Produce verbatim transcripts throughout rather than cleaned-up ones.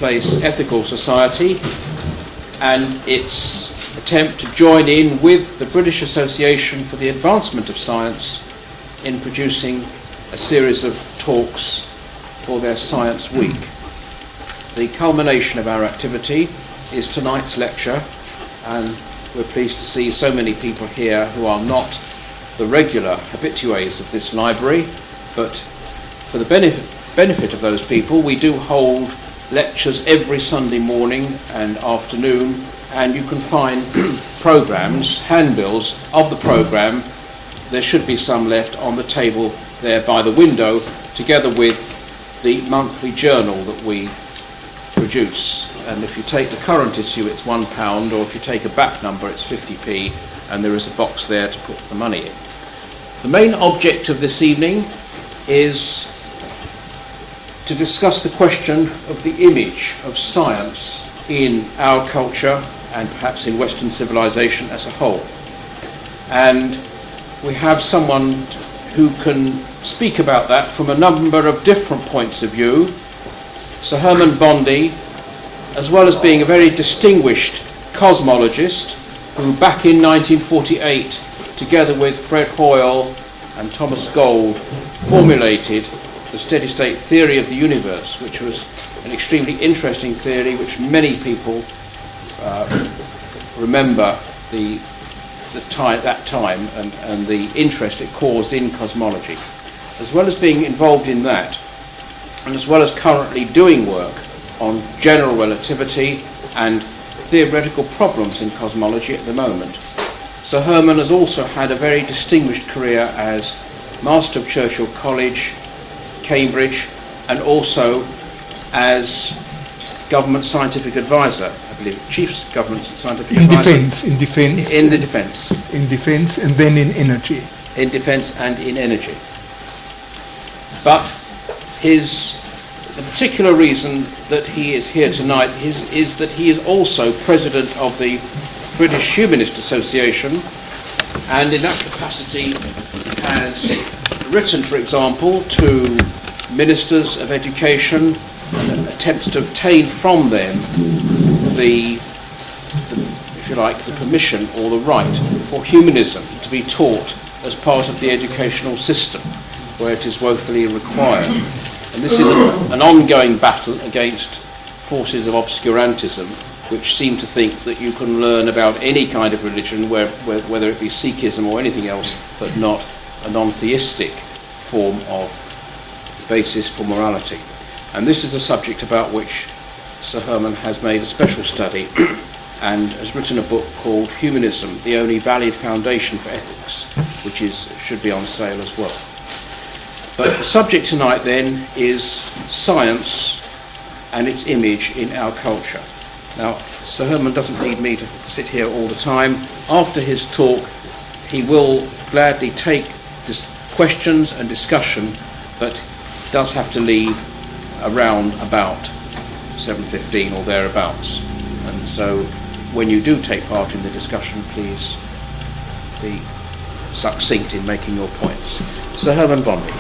Place Ethical Society and its attempt to join in with the British Association for the Advancement of Science in producing a series of talks for their Science Week. The culmination of our activity is tonight's lecture, and we're pleased to see so many people here who are not the regular habitués of this library, but for the benefit, benefit of those people, we do hold lectures every Sunday morning and afternoon, and you can find programmes, handbills of the programme. There should be some left on the table there by the window, together with the monthly journal that we produce. And if you take the current issue, it's one pound, or if you take a back number, it's fifty p, and there is a box there to put the money in. The main object of this evening is to discuss the question of the image of science in our culture and perhaps in Western civilization as a whole. And we have someone who can speak about that from a number of different points of view. Sir Hermann Bondi, as well as being a very distinguished cosmologist who back in nineteen forty-eight, together with Fred Hoyle and Thomas Gold, formulated the steady-state theory of the universe, which was an extremely interesting theory which many people uh, remember the, the time, that time and, and the interest it caused in cosmology. As well as being involved in that, and as well as currently doing work on general relativity and theoretical problems in cosmology at the moment, Sir Hermann has also had a very distinguished career as Master of Churchill College, Cambridge, and also as Government Scientific Advisor, I believe, Chief Government Scientific in Advisor. Defence, in defence. In the defence. In defence, and then in energy. In defence and in energy. But his, the particular reason that he is here tonight is, is that he is also President of the British Humanist Association, and in that capacity has written, for example, to ministers of education and attempts to obtain from them the, the, if you like, the permission or the right for humanism to be taught as part of the educational system, where it is woefully required. And this is a, an ongoing battle against forces of obscurantism, which seem to think that you can learn about any kind of religion, where, where, whether it be Sikhism or anything else, but not a non-theistic form of basis for morality. And this is a subject about which Sir Hermann has made a special study and has written a book called Humanism, the Only Valid Foundation for Ethics, which is should be on sale as well. But the subject tonight then is science and its image in our culture. Now, Sir Hermann doesn't need me to sit here all the time. After his talk, he will gladly take this questions and discussion, but does have to leave around about seven fifteen or thereabouts. And so when you do take part in the discussion, please be succinct in making your points. Sir Hermann Bondi.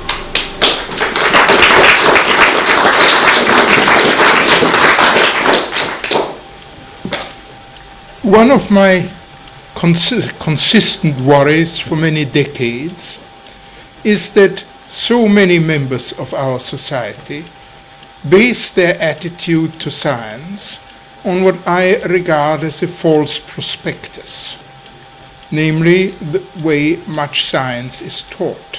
One of my consi- consistent worries for many decades is that so many members of our society base their attitude to science on what I regard as a false prospectus, namely the way much science is taught.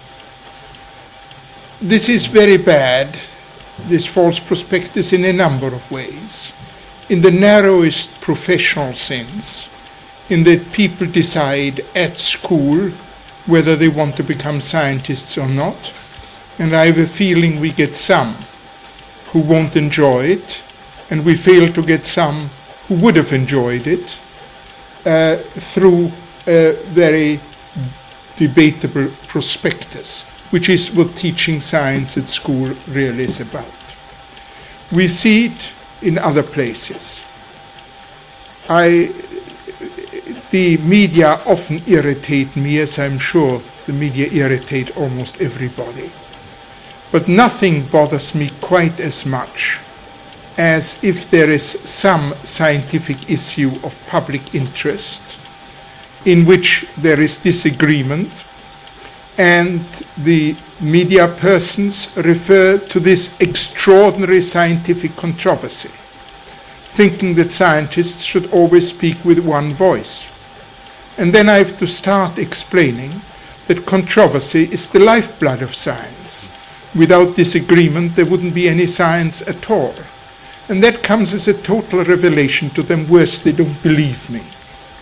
This is very bad, this false prospectus, in a number of ways. In the narrowest professional sense, in that people decide at school whether they want to become scientists or not, and I have a feeling we get some who won't enjoy it, and we fail to get some who would have enjoyed it uh, through a very debatable prospectus, which is what teaching science at school really is about. We see it in other places. I, the media often irritate me, as I'm sure the media irritate almost everybody. But nothing bothers me quite as much as if there is some scientific issue of public interest in which there is disagreement, and the media persons refer to this extraordinary scientific controversy, thinking that scientists should always speak with one voice. And then I have to start explaining that controversy is the lifeblood of science. Without disagreement, there wouldn't be any science at all. And that comes as a total revelation to them. Worse, they don't believe me.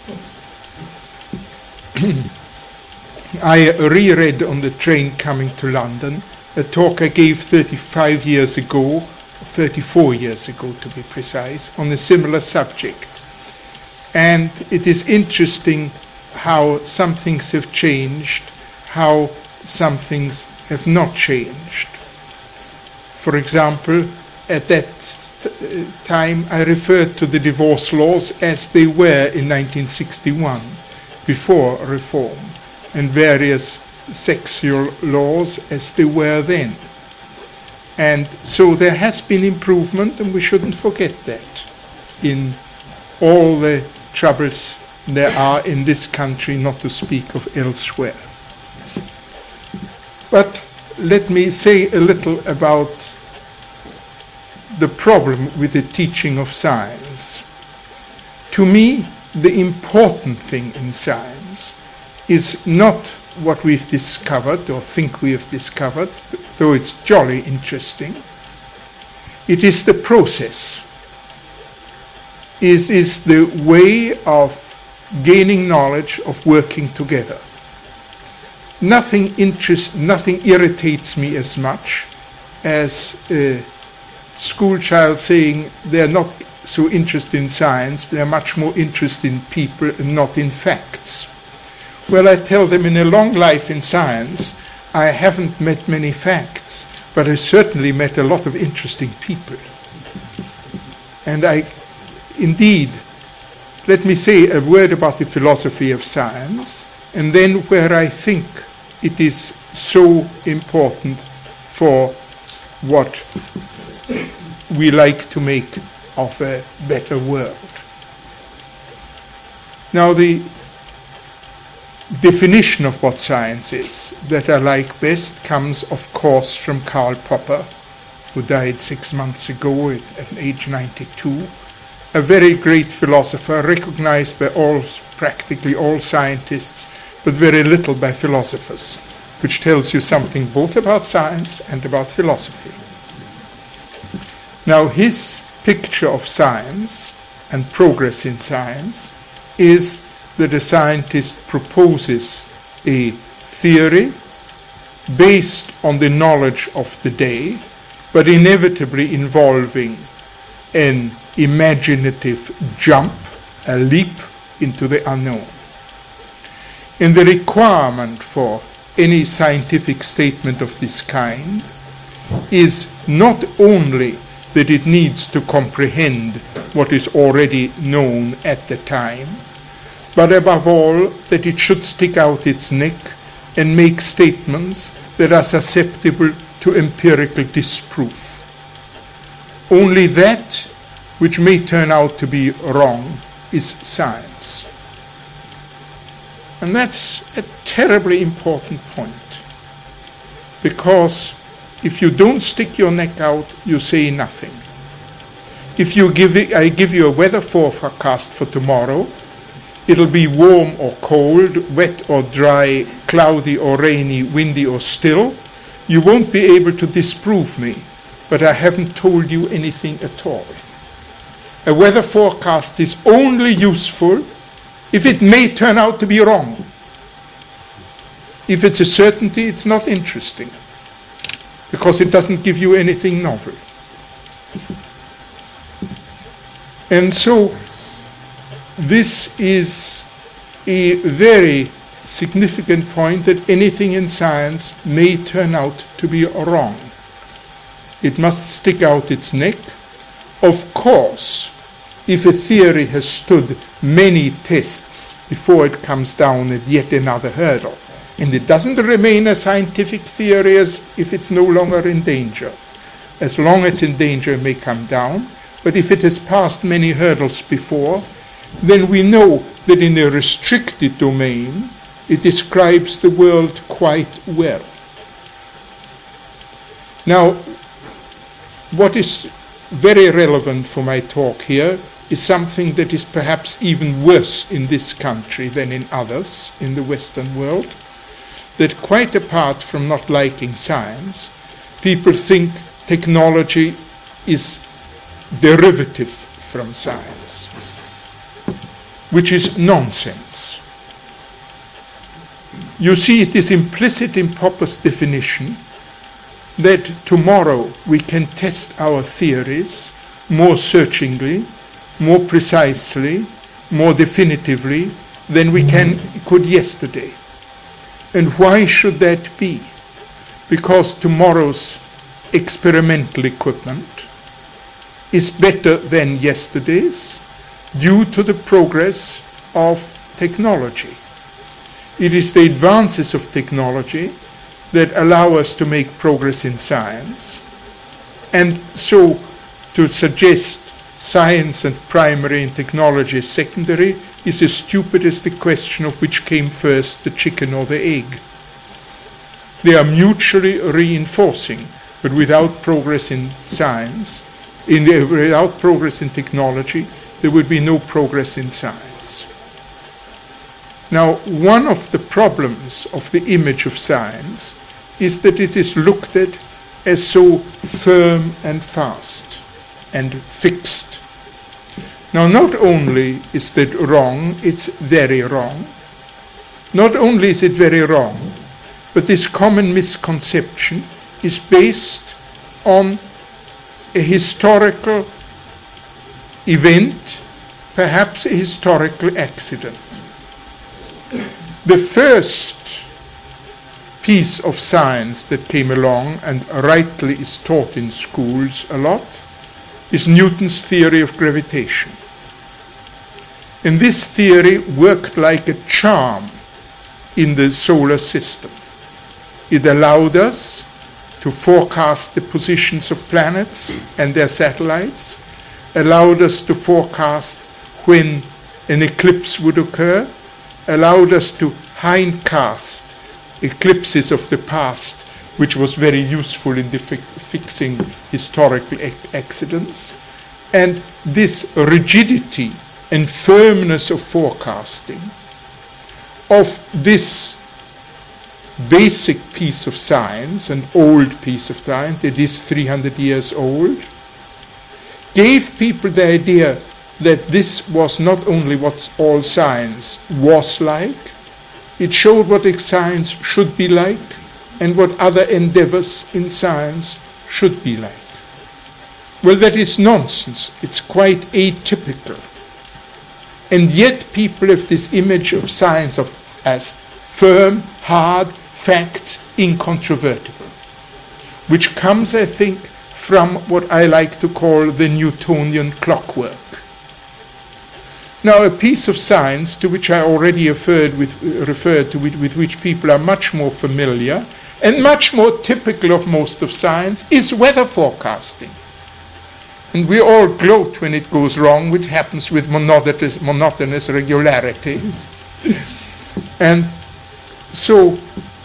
I reread on the train coming to London a talk I gave thirty-five years ago, thirty-four years ago to be precise, on a similar subject. And it is interesting how some things have changed, how some things have not changed. For example, at that time I referred to the divorce laws as they were in nineteen sixty-one, before reform, and various sexual laws as they were then. And so there has been improvement, and we shouldn't forget that in all the troubles there are in this country, not to speak of elsewhere. But let me say a little about the problem with the teaching of science. To me, the important thing in science is not what we've discovered or think we have discovered, though it's jolly interesting. It is the process. It is the way of gaining knowledge, of working together. Nothing interest, nothing irritates me as much as a school child saying they're not so interested in science, they're much more interested in people and not in facts. Well, I tell them, in a long life in science, I haven't met many facts, but I certainly met a lot of interesting people. And I, indeed, let me say a word about the philosophy of science, and then where I think it is so important for what we like to make of a better world. Now, the definition of what science is that I like best comes, of course, from Karl Popper, who died six months ago at, at age ninety-two, a very great philosopher, recognized by all, practically all scientists, but very little by philosophers, which tells you something both about science and about philosophy. Now, his picture of science and progress in science is that a scientist proposes a theory based on the knowledge of the day, but inevitably involving an imaginative jump, a leap into the unknown. And the requirement for any scientific statement of this kind is not only that it needs to comprehend what is already known at the time, but above all, that it should stick out its neck and make statements that are susceptible to empirical disproof. Only that which may turn out to be wrong is science. And that's a terribly important point, because if you don't stick your neck out, you say nothing. If you give it, I give you a weather forecast for tomorrow, it'll be warm or cold, wet or dry, cloudy or rainy, windy or still. You won't be able to disprove me, but I haven't told you anything at all. A weather forecast is only useful if it may turn out to be wrong. If it's a certainty, it's not interesting, because it doesn't give you anything novel. And so this is a very significant point, that anything in science may turn out to be wrong. It must stick out its neck. Of course, if a theory has stood many tests before it comes down at yet another hurdle, and it doesn't remain a scientific theory as if it's no longer in danger. As long as in danger, it may come down. but if it has passed many hurdles before, then we know that in a restricted domain, it describes the world quite well. Now, what is very relevant for my talk here is something that is perhaps even worse in this country than in others in the Western world, that quite apart from not liking science, people think technology is derivative from science, which is nonsense. You see, it is implicit in Popper's definition that tomorrow we can test our theories more searchingly, more precisely, more definitively than we can, could yesterday. And why should that be? Because tomorrow's experimental equipment is better than yesterday's due to the progress of technology. It is the advances of technology that allow us to make progress in science. And so to suggest science and primary and technology as secondary is as stupid as the question of which came first, the chicken or the egg. They are mutually reinforcing, but without progress in science, in the, without progress in technology, there would be no progress in science. Now, one of the problems of the image of science is that it is looked at as so firm and fast and fixed. Now, not only is that wrong, it's very wrong. Not only is it very wrong, but this common misconception is based on a historical event, perhaps a historical accident. The first piece of science that came along and rightly is taught in schools a lot is Newton's theory of gravitation. And this theory worked like a charm in the solar system. It allowed us to forecast the positions of planets and their satellites, allowed us to forecast when an eclipse would occur, allowed us to hindcast eclipses of the past, which was very useful in fi- fixing historical ac- accidents. And this rigidity and firmness of forecasting of this basic piece of science, an old piece of science that is three hundred years old, gave people the idea that this was not only what all science was like, it showed what science should be like and what other endeavors in science should be like. Well, that is nonsense. It's quite atypical. And yet people have this image of science of, as firm, hard, facts, incontrovertible, which comes, I think, from what I like to call the Newtonian clockwork. Now, a piece of science to which I already referred, with, uh, referred to, with, with which people are much more familiar and much more typical of most of science, is weather forecasting. And we all gloat when it goes wrong, which happens with monotonous, monotonous regularity. And so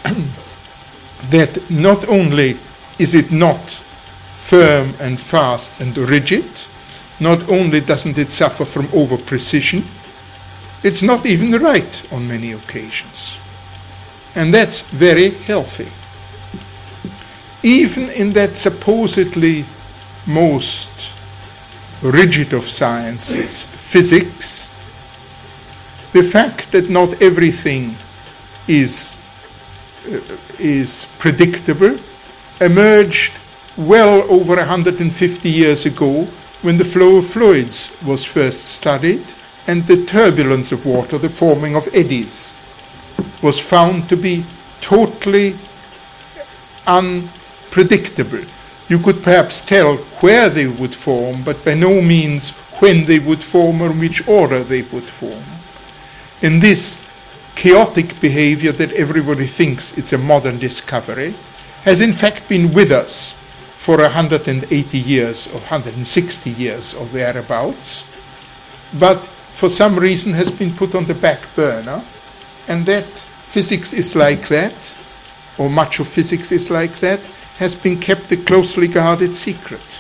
that not only is it not firm and fast and rigid, not only doesn't it suffer from over-precision, it's not even right on many occasions. And that's very healthy. Even in that supposedly most rigid of sciences, physics, the fact that not everything is, uh, is predictable emerged well over one hundred fifty years ago when the flow of fluids was first studied and the turbulence of water, the forming of eddies, was found to be totally unpredictable. You could perhaps tell where they would form, but by no means when they would form or in which order they would form. And this chaotic behavior that everybody thinks it's a modern discovery has in fact been with us for one hundred eighty years or one hundred sixty years or thereabouts, but for some reason has been put on the back burner, and that physics is like that, or much of physics is like that, has been kept a closely guarded secret.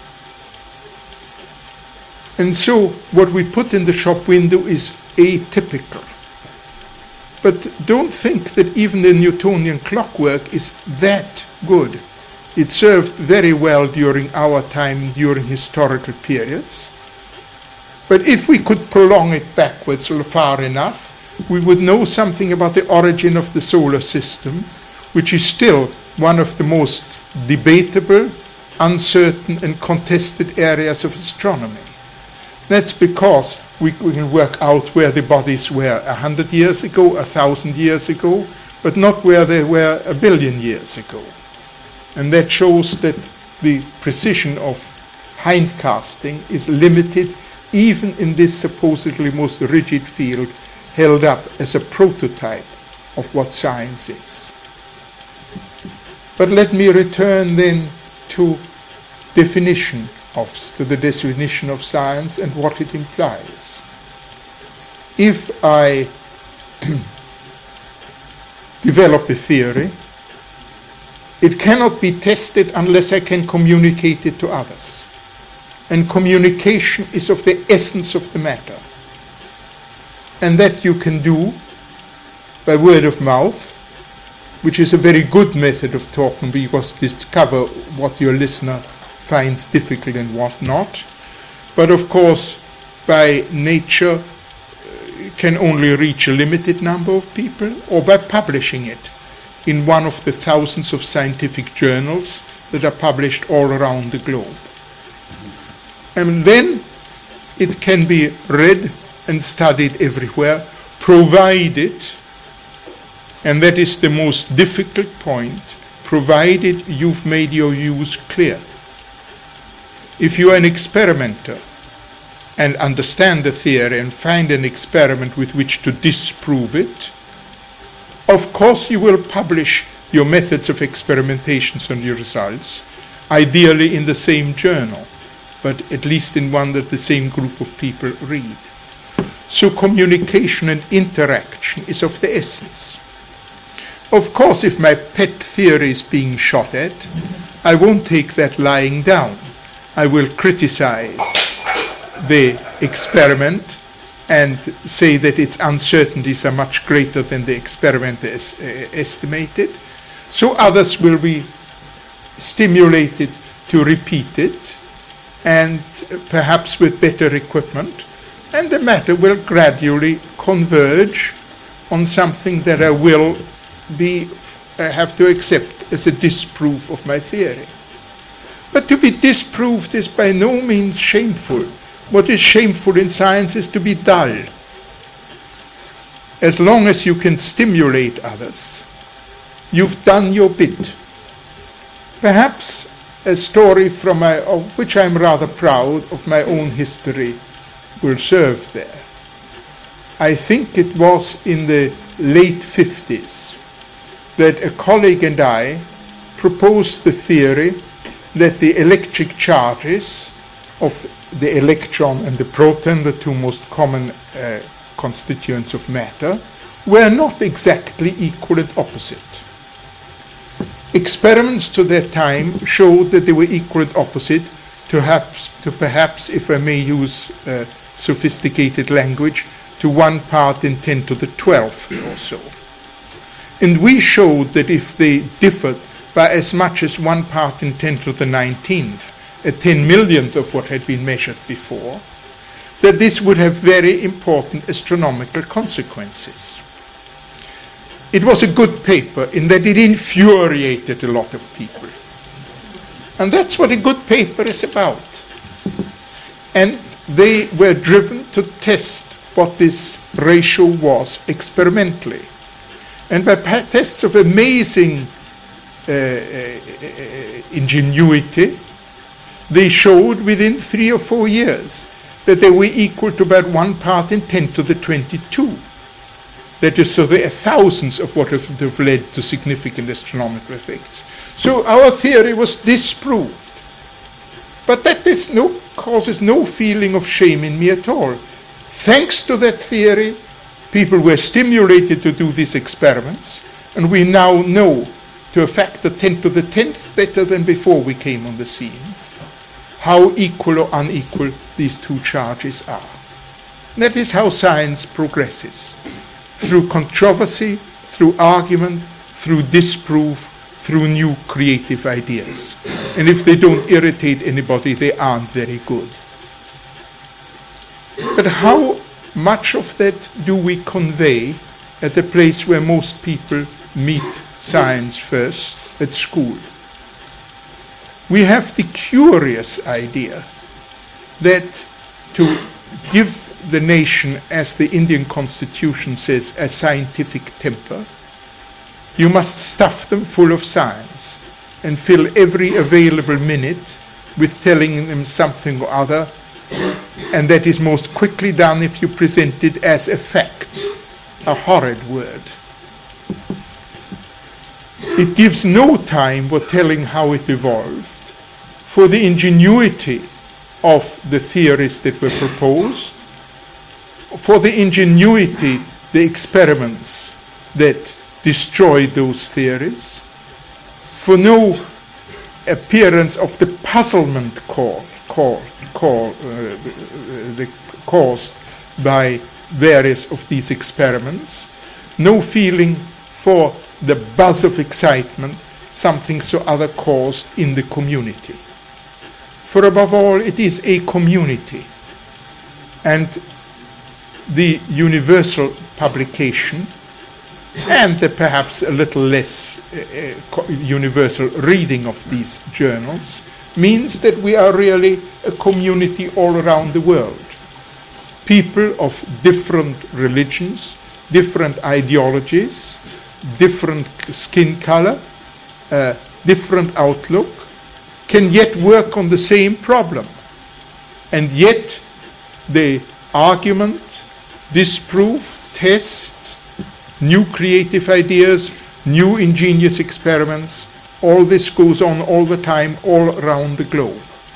And so what we put in the shop window is atypical. But don't think that even the Newtonian clockwork is that good. It served very well during our time, during historical periods. But if we could prolong it backwards far enough, we would know something about the origin of the solar system, which is still one of the most debatable, uncertain, and contested areas of astronomy. That's because we, we can work out where the bodies were a hundred years ago, a thousand years ago, but not where they were a billion years ago. And that shows that the precision of hindcasting is limited even in this supposedly most rigid field held up as a prototype of what science is. But let me return then to definition of, to the definition of science and what it implies. If I develop a theory, it cannot be tested unless I can communicate it to others. And communication is of the essence of the matter. And that you can do by word of mouth, which is a very good method of talking because discover what your listener finds difficult and what not. But of course, by nature, uh, can only reach a limited number of people, or by publishing it in one of the thousands of scientific journals that are published all around the globe. And then it can be read and studied everywhere, provided, and that is the most difficult point, provided you've made your use clear. If you are an experimenter and understand the theory and find an experiment with which to disprove it, of course you will publish your methods of experimentations and your results, ideally in the same journal, but at least in one that the same group of people read. So communication and interaction is of the essence. Of course, if my pet theory is being shot at, I won't take that lying down. I will criticize the experiment and say that its uncertainties are much greater than the experimenter es- uh, estimated. So others will be stimulated to repeat it, and perhaps with better equipment, and the matter will gradually converge on something that I will be uh, have to accept as a disproof of my theory. But to be disproved is by no means shameful. What is shameful in science is to be dull. As long as you can stimulate others, you've done your bit. Perhaps a story from my, of which I'm rather proud of my own history will serve there. I think it was in the late fifties that a colleague and I proposed the theory that the electric charges of the electron and the proton, the two most common uh, constituents of matter, were not exactly equal and opposite. Experiments to that time showed that they were equal and opposite, to perhaps, to perhaps, if I may use uh, sophisticated language, to one part in ten to the twelfth or so. And we showed that if they differed by as much as one part in ten to the nineteenth, a ten millionth of what had been measured before, that this would have very important astronomical consequences. It was a good paper in that it infuriated a lot of people. And that's what a good paper is about. And they were driven to test what this ratio was experimentally. And by pa- tests of amazing uh, uh, ingenuity, they showed within three or four years that they were equal to about one part in ten to the twenty-two. That is, so there are thousands of what have, have led to significant astronomical effects. So our theory was disproved. But that is no, causes no feeling of shame in me at all. Thanks to that theory, people were stimulated to do these experiments, and we now know to a factor ten to the tenth better than before we came on the scene how equal or unequal these two charges are. That is how science progresses. Through controversy, through argument, through disproof, through new creative ideas. And if they don't irritate anybody, they aren't very good. But how much of that do we convey at the place where most people meet science first, at school? We have the curious idea that to give the nation, as the Indian constitution says, a scientific temper, you must stuff them full of science and fill every available minute with telling them something or other, and that is most quickly done if you present it as a fact, a horrid word. It gives no time for telling how it evolved, for the ingenuity of the theories that were proposed, for the ingenuity, the experiments that destroy those theories, for no appearance of the puzzlement call, call, call, uh, the, caused by various of these experiments, no feeling for the buzz of excitement something so other caused in the community. For above all, it is a community, and the universal publication and the perhaps a little less uh, uh, universal reading of these journals means that we are really a community all around the world. People of different religions, different ideologies, different skin color, uh, different outlook, can yet work on the same problem. And yet the argument, disproof, test, new creative ideas, new ingenious experiments, all this goes on all the time, all around the globe.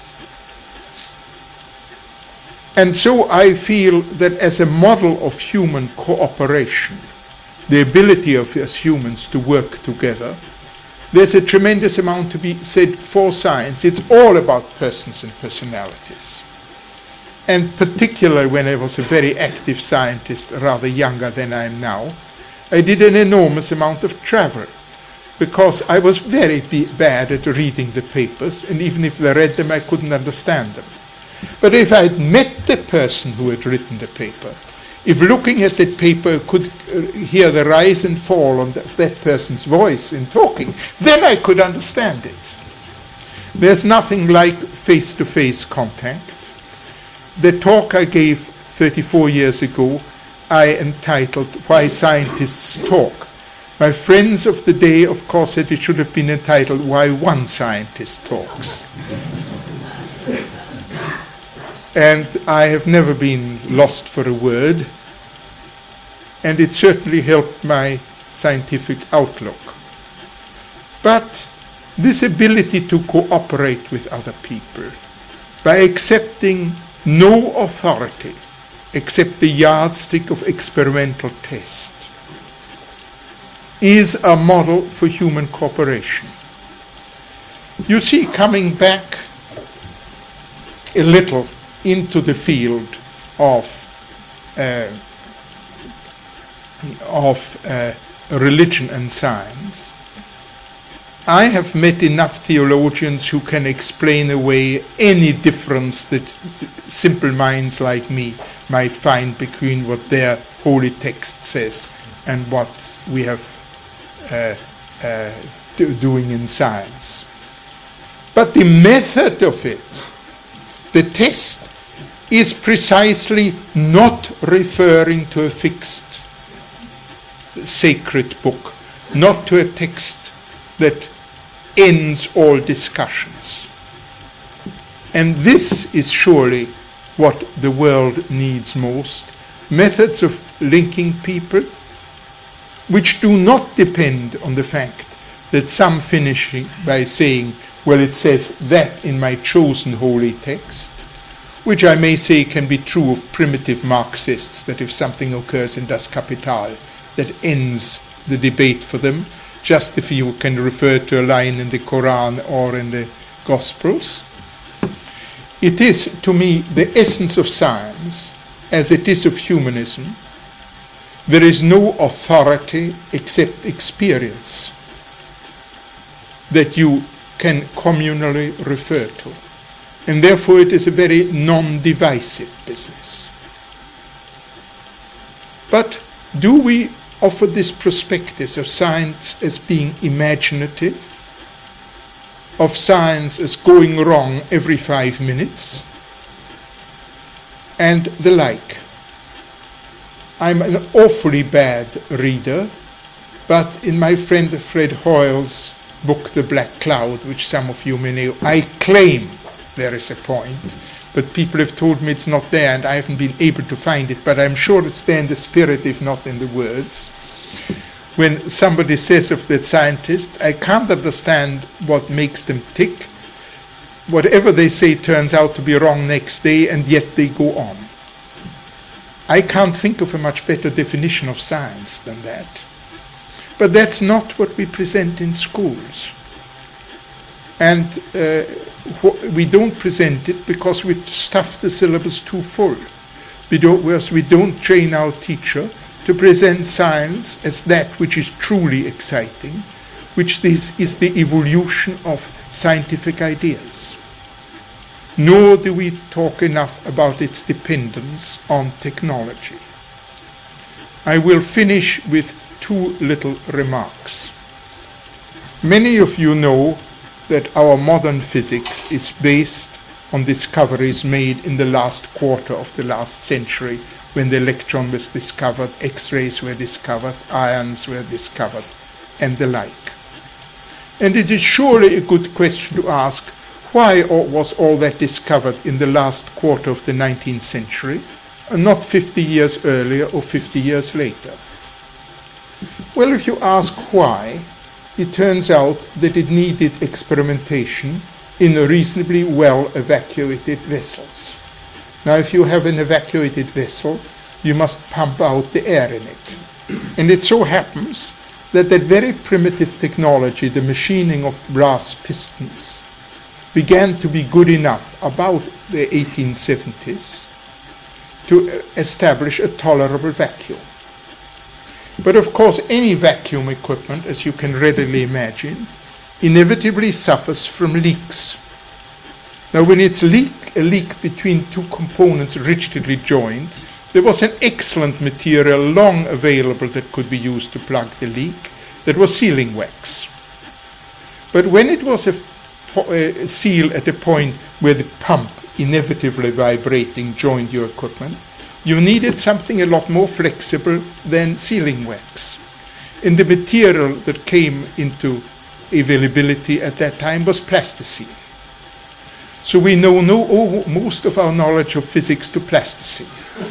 And so I feel that as a model of human cooperation, the ability of us humans to work together, there's a tremendous amount to be said for science. It's all about persons and personalities. And particularly when I was a very active scientist, rather younger than I am now, I did an enormous amount of travel because I was very b- bad at reading the papers, and even if I read them, I couldn't understand them. But if I had met the person who had written the paper, if looking at that paper could uh, hear the rise and fall of that person's voice in talking, then I could understand it. There's nothing like face-to-face contact. The talk I gave thirty-four years ago, I entitled Why Scientists Talk. My friends of the day, of course, said it should have been entitled Why One Scientist Talks. And I have never been lost for a word, and it certainly helped my scientific outlook. But this ability to cooperate with other people by accepting no authority except the yardstick of experimental test is a model for human cooperation. You see, coming back a little into the field of uh, of uh, religion and science, I have met enough theologians who can explain away any difference that simple minds like me might find between what their holy text says and what we have uh, uh, do, doing in science. But the method of it, the test, is precisely not referring to a fixed sacred book, not to a text that ends all discussions. And this is surely what the world needs most, methods of linking people which do not depend on the fact that some finishing by saying, well, it says that in my chosen holy text, which I may say can be true of primitive Marxists, that if something occurs in Das Kapital, that ends the debate for them, just if you can refer to a line in the Quran or in the Gospels. It is, to me, the essence of science, as it is of humanism. There is no authority except experience that you can communally refer to. And therefore it is a very non-divisive business. But do we offer this prospectus of science as being imaginative, of science as going wrong every five minutes, and the like? I'm an awfully bad reader, but in my friend Fred Hoyle's book, The Black Cloud, which some of you may know, I claim there is a point, but people have told me it's not there, and I haven't been able to find it, but I'm sure it's there in the spirit, if not in the words. When somebody says of the scientists, I can't understand what makes them tick. Whatever they say turns out to be wrong next day, and yet they go on. I can't think of a much better definition of science than that. But that's not what we present in schools. And uh, we don't present it because we stuff the syllabus too full. We don't, we don't train our teacher to present science as that which is truly exciting, which this is the evolution of scientific ideas. Nor do we talk enough about its dependence on technology. I will finish with two little remarks. Many of you know that our modern physics is based on discoveries made in the last quarter of the last century, when the electron was discovered, X-rays were discovered, ions were discovered, and the like. And it is surely a good question to ask, why was all that discovered in the last quarter of the nineteenth century, and not fifty years earlier or fifty years later? Well, if you ask why, it turns out that it needed experimentation in reasonably well evacuated vessels. Now, if you have an evacuated vessel, you must pump out the air in it. And it so happens that that very primitive technology, the machining of brass pistons, began to be good enough about the eighteen seventies to establish a tolerable vacuum. But of course, any vacuum equipment, as you can readily imagine, inevitably suffers from leaks. Now, when it's leak, a leak between two components rigidly joined, there was an excellent material long available that could be used to plug the leak. That was sealing wax. But when it was a, a seal at a point where the pump, inevitably vibrating, joined your equipment, you needed something a lot more flexible than sealing wax. And the material that came into availability at that time was plasticine. So we know no, oh, most of our knowledge of physics to plasticine.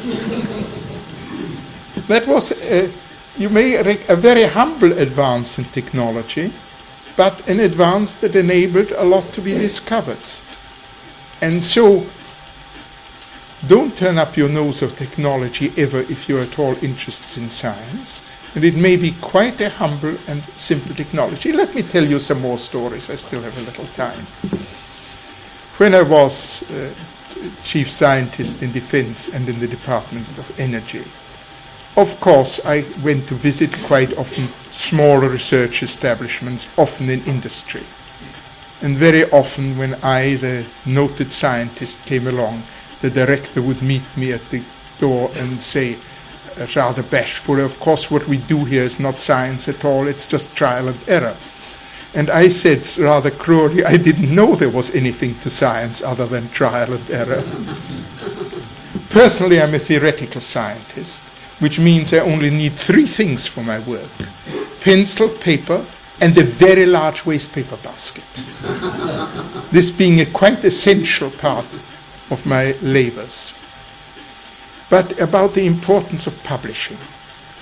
That was, a, you may rec- a very humble advance in technology, but an advance that enabled a lot to be discovered. And so, don't turn up your nose of technology ever if you're at all interested in science. And it may be quite a humble and simple technology. Let me tell you some more stories. I still have a little time. When I was uh, chief scientist in defense and in the Department of Energy, of course I went to visit quite often small research establishments, often in industry. And very often when I, the noted scientist, came along, the director would meet me at the door and say, uh, rather bashful, of course what we do here is not science at all, it's just trial and error. And I said rather cruelly, I didn't know there was anything to science other than trial and error. Personally, I'm a theoretical scientist, which means I only need three things for my work: pencil, paper, and a very large waste paper basket. This being a quite essential part of my labors. But about the importance of publishing.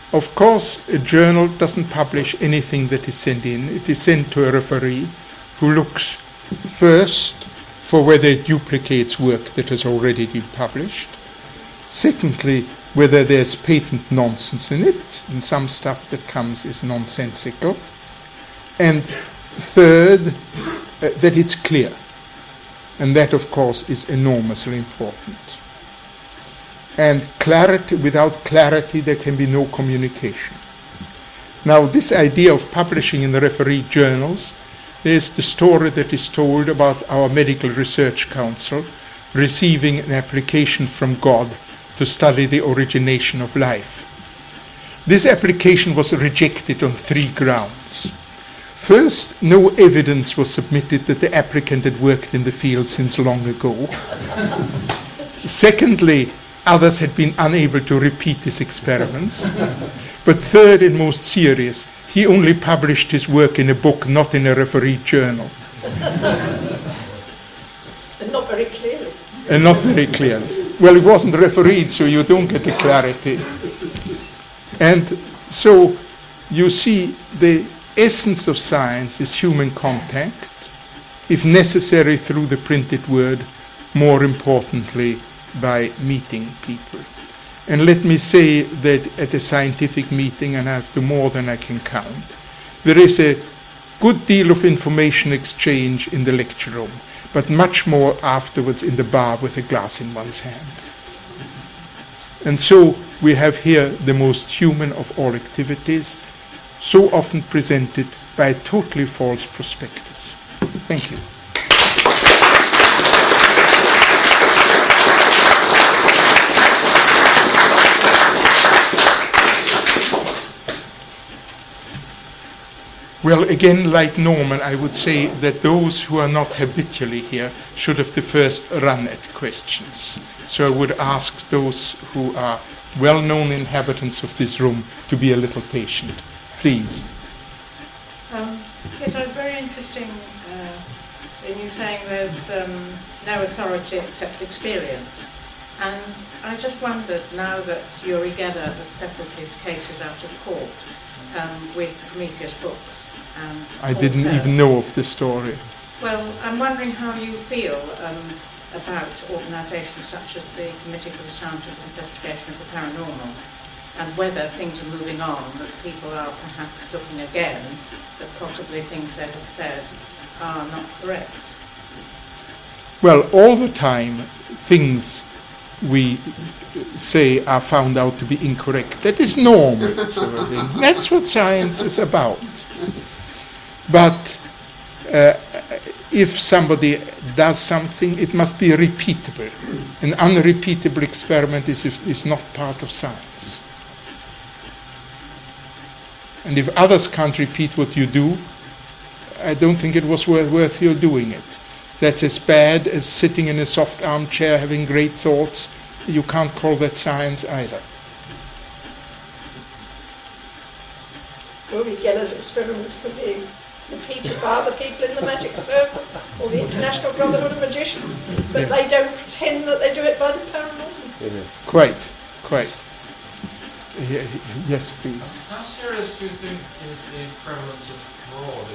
Of course, a journal doesn't publish anything that is sent in. It is sent to a referee who looks first for whether it duplicates work that has already been published. Secondly, whether there's patent nonsense in it, and some stuff that comes is nonsensical. And third, uh, that it's clear. And that, of course, is enormously important. And clarity, without clarity, there can be no communication. Now, this idea of publishing in the referee journals, there's the story that is told about our Medical Research Council receiving an application from God to study the origination of life. This application was rejected on three grounds. First, no evidence was submitted that the applicant had worked in the field since long ago. Secondly, others had been unable to repeat his experiments. But third and most serious, he only published his work in a book, not in a referee journal. And not very clearly. And not very clearly. Well, it wasn't refereed, so you don't get the clarity. And so you see, the essence of science is human contact, if necessary through the printed word, more importantly by meeting people. And let me say that at a scientific meeting, and I have to more than I can count, there is a good deal of information exchange in the lecture room, but much more afterwards in the bar with a glass in one's hand. And so we have here the most human of all activities, so often presented by a totally false prospectus. Thank you. Well, again, like Norman, I would say that those who are not habitually here should have the first run at questions. So I would ask those who are well-known inhabitants of this room to be a little patient. Please. Um, yes, I was very interesting uh, in you saying there's um, no authority except experience. And I just wondered, now that Uri Geller has settled his cases out of court um, with Prometheus Books, and I didn't Paul even know of this story. Well, I'm wondering how you feel um, about organisations such as the Committee for the Scientific Investigation of the Paranormal, and whether things are moving on, that people are perhaps looking again, that possibly things they have said are not correct. Well, all the time, things we say are found out to be incorrect. That is normal, sort of thing. That's what science is about. But uh, if somebody does something, it must be repeatable. An unrepeatable experiment is, is not part of science. And if others can't repeat what you do, I don't think it was worth, worth your doing it. That's as bad as sitting in a soft armchair having great thoughts. You can't call that science either. Uri Geller's experiments could be repeated by other people in the magic circle or the International Brotherhood of Magicians, but yeah. They don't pretend that they do it by the paranormal. Yeah. Quite, quite. Yeah, yes, please. How serious do you think is the prevalence of fraud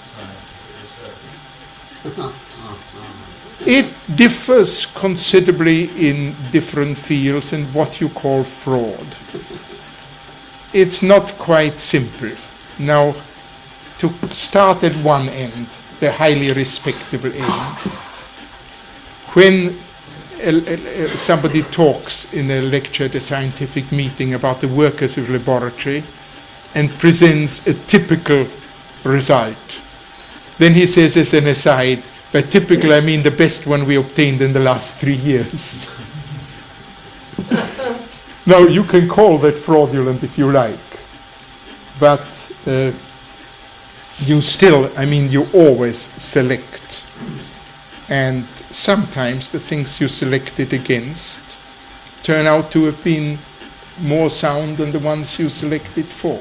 in scientific research? It differs considerably in different fields and what you call fraud. It's not quite simple. Now, to start at one end, the highly respectable end, when uh, uh, somebody talks in a lecture at a scientific meeting about the workers of a laboratory and presents a typical result, then he says as an aside, by typical I mean the best one we obtained in the last three years. Now you can call that fraudulent if you like, but uh, you still, I mean you always select, and sometimes the things you selected against turn out to have been more sound than the ones you selected for.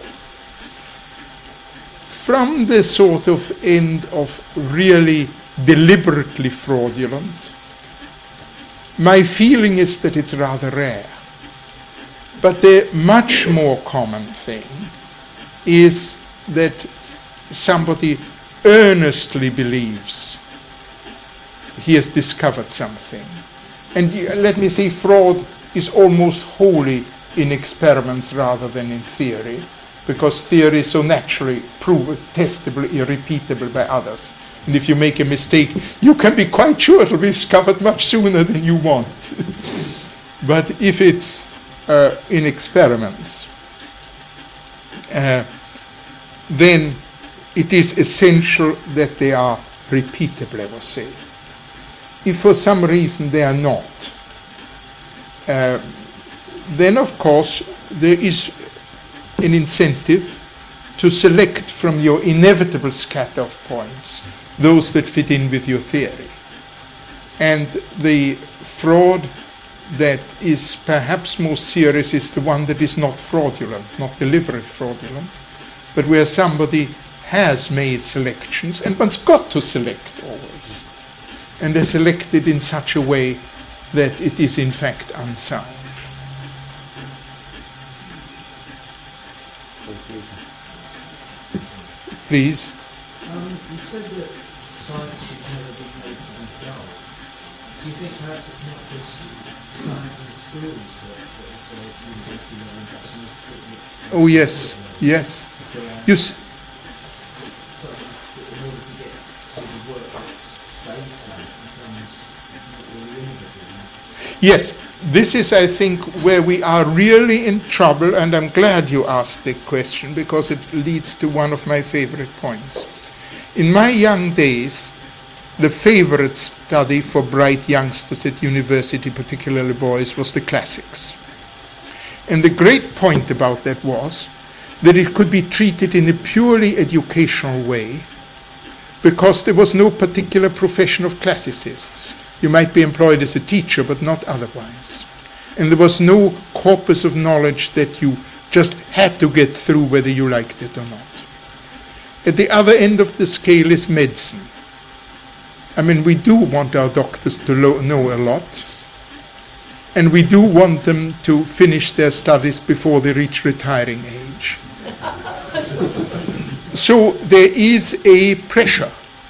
From the sort of end of really deliberately fraudulent, my feeling is that it's rather rare. But the much more common thing is that somebody earnestly believes he has discovered something. And uh, let me say, fraud is almost wholly in experiments rather than in theory, because theory is so naturally proven, testable, irrepeatable by others. And if you make a mistake, you can be quite sure it will be discovered much sooner than you want. But if it's uh, in experiments, uh, then it is essential that they are repeatable, I would say. If for some reason they are not, uh, then of course there is an incentive to select from your inevitable scatter of points those that fit in with your theory. And the fraud that is perhaps most serious is the one that is not fraudulent, not deliberate fraudulent, but where somebody has made selections, and one's got to select always, and they're selected in such a way that it is in fact unsound. Please. Um, you said that science should never be made to be dull. Do you think perhaps it's not just science and skills, but, but also university learning perhaps? Oh yes, yes. You s- so, to, in order to get sort of work that's safe and becomes really innovative. Yes, this is, I think, where we are really in trouble, and I'm glad you asked the question because it leads to one of my favorite points. In my young days, the favorite study for bright youngsters at university, particularly boys, was the classics. And the great point about that was that it could be treated in a purely educational way because there was no particular profession of classicists. You might be employed as a teacher, but not otherwise. And there was no corpus of knowledge that you just had to get through whether you liked it or not. At the other end of the scale is medicine. I mean, we do want our doctors to lo- know a lot, and we do want them to finish their studies before they reach retiring age. So there is a pressure.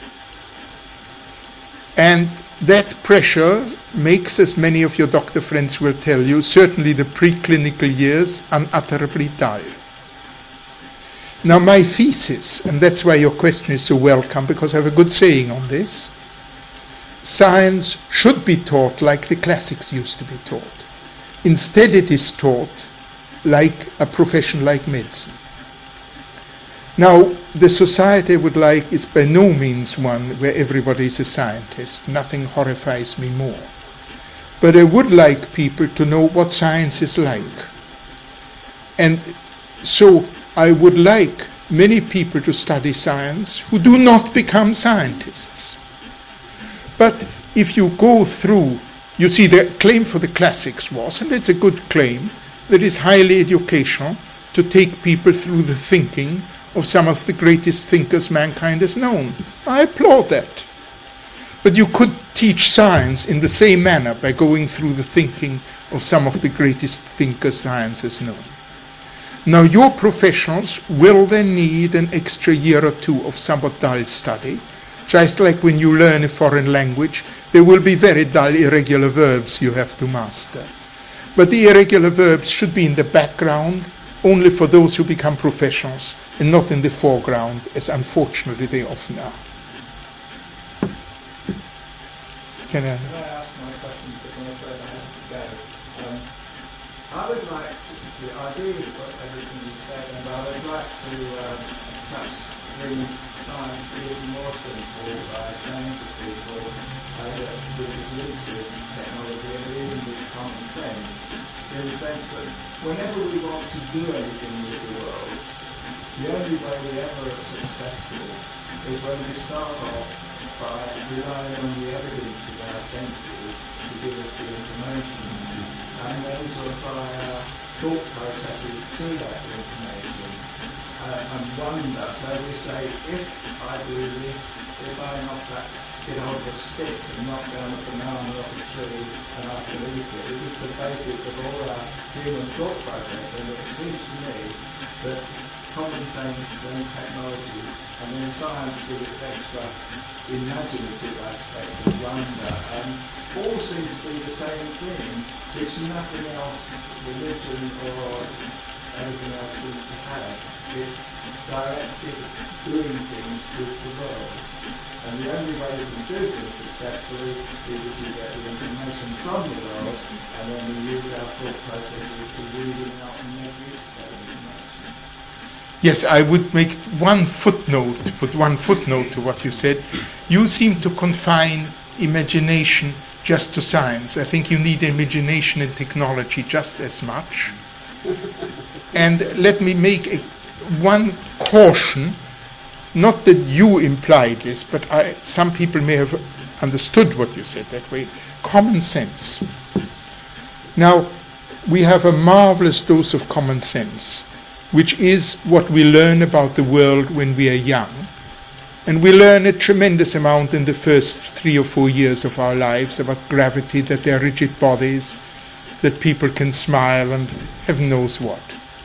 And that pressure makes, as many of your doctor friends will tell you, certainly the preclinical years unutterably dull. Now my thesis, and that's why your question is so welcome, because I have a good saying on this, science should be taught like the classics used to be taught. Instead it is taught like a profession like medicine. Now, the society I would like is by no means one where everybody is a scientist. Nothing horrifies me more. But I would like people to know what science is like. And so I would like many people to study science who do not become scientists. But if you go through, you see the claim for the classics was, and it's a good claim, that it's highly educational to take people through the thinking of some of the greatest thinkers mankind has known. I applaud that. But you could teach science in the same manner by going through the thinking of some of the greatest thinkers science has known. Now your professionals will then need an extra year or two of somewhat dull study. Just like when you learn a foreign language, there will be very dull irregular verbs you have to master. But the irregular verbs should be in the background only for those who become professionals, and not in the foreground, as unfortunately they often are. Can I? Can I ask my question because I'm afraid I have to go? Um, I would like to, to, I agree with what everything you said, and I would like to um, perhaps bring science even more simple by saying to people uh, that we just live with technology and even with common sense, in the sense that whenever we want to do anything with the world, the only way we ever are successful is when we start off by relying on the evidence of our senses to give us the information, and then to apply our thought processes to that information, uh, and wonder. So we say, if I do this, if I knock that get hold of a stick and knock down a banana off a tree and I can eat it. This is the basis of all our human thought process, and it seems to me that common sense and technology, and then science with its extra imaginative aspect of wonder, um, all seem to be the same thing, which nothing else, religion or anything else seems to have. It's directed doing things with the world. And the only way you can do things successfully is if you get the information from the world, and then we use our thought processes to reason out and make use of that information. Yes, I would make one footnote, put one footnote to what you said. You seem to confine imagination just to science. I think you need imagination and technology just as much. And let me make a, one caution, not that you implied this, but I, some people may have understood what you said that way. Common sense. Now, we have a marvelous dose of common sense, which is what we learn about the world when we are young. And we learn a tremendous amount in the first three or four years of our lives about gravity, that they are rigid bodies, that people can smile and heaven knows what.